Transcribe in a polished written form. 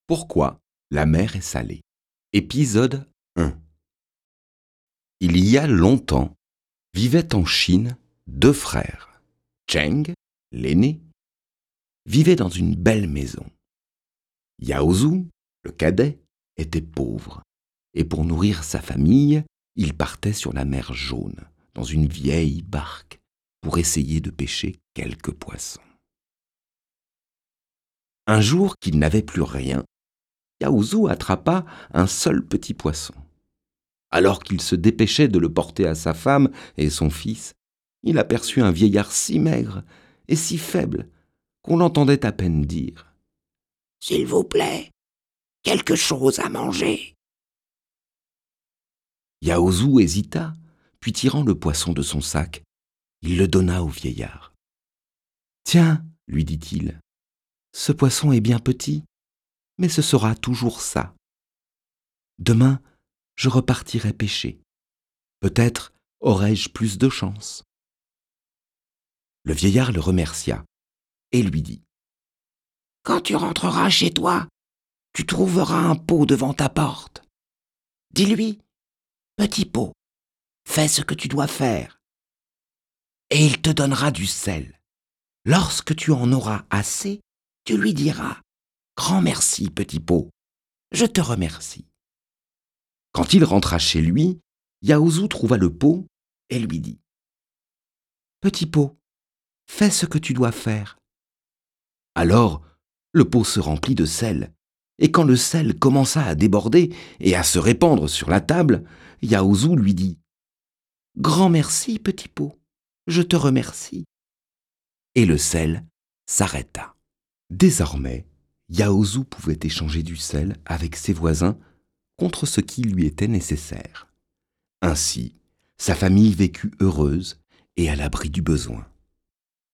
Pourquoi la mer est salée? Épisode 1. Il y a longtemps, vivaient en Chine deux frères. Cheng, l'aîné, vivait dans une belle maison. Yaozu, le cadet, était pauvre, et pour nourrir sa famille, il partait sur la mer Jaune, dans une vieille barque, pour essayer de pêcher quelques poissons. Un jour qu'il n'avait plus rien, Yaozu attrapa un seul petit poisson. Alors qu'il se dépêchait de le porter à sa femme et son fils, il aperçut un vieillard si maigre et si faible qu'on l'entendait à peine dire « S'il vous plaît, quelque chose à manger. » Yaozu hésita, puis tirant le poisson de son sac, il le donna au vieillard. « Tiens, lui dit-il, ce poisson est bien petit, mais ce sera toujours ça. Demain, je repartirai pêcher. Peut-être aurai-je plus de chance. » Le vieillard le remercia et lui dit « Quand tu rentreras chez toi, tu trouveras un pot devant ta porte. Dis-lui, petit pot, fais ce que tu dois faire. Et il te donnera du sel. Lorsque tu en auras assez, tu lui diras « Grand merci, petit pot, je te remercie. » Quand il rentra chez lui, Yaozu trouva le pot et lui dit « Petit pot, fais ce que tu dois faire. » Alors, le pot se remplit de sel, et quand le sel commença à déborder et à se répandre sur la table, Yaozu lui dit « Grand merci, petit pot, je te remercie. » Et le sel s'arrêta. Désormais, Yaozu pouvait échanger du sel avec ses voisins contre ce qui lui était nécessaire. Ainsi, sa famille vécut heureuse et à l'abri du besoin.